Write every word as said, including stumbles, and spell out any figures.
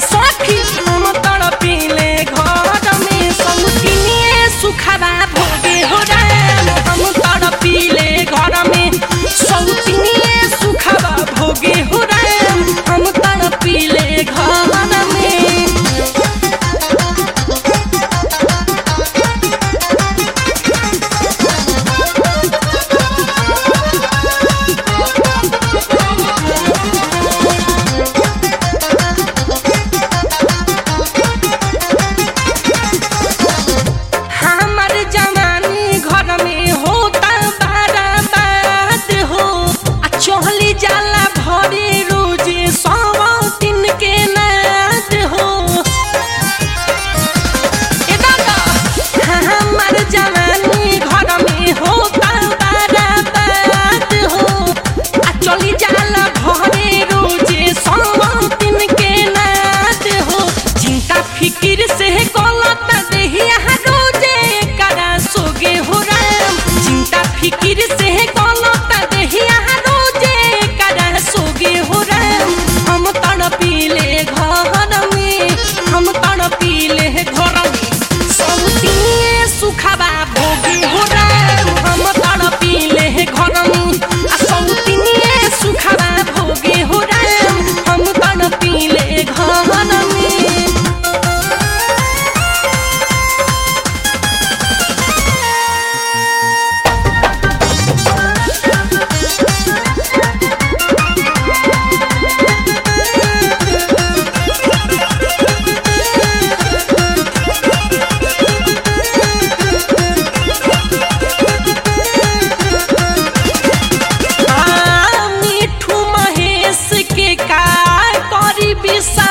सखी हम तड़पिले घर में सौतिनिए सुखवा भोगे हो राम हम तड़पिले घर में सौतिनिए सुखवा भोगे हो राम हम तड़पिले घर में। फिकिर से गलत देहिया रोजे करा सोगे हो राम चिंता फिकिर से गलत देहिया रोजे करा सोगे हो राम हम तड़पिले घर में हम तड़पिले घर में सौतिनिए सुखवा भोगे हो राम हम तड़पिले घर में सौतिनिए सुखवा भोगे हो राम हम तड़पिले घर में। Bisa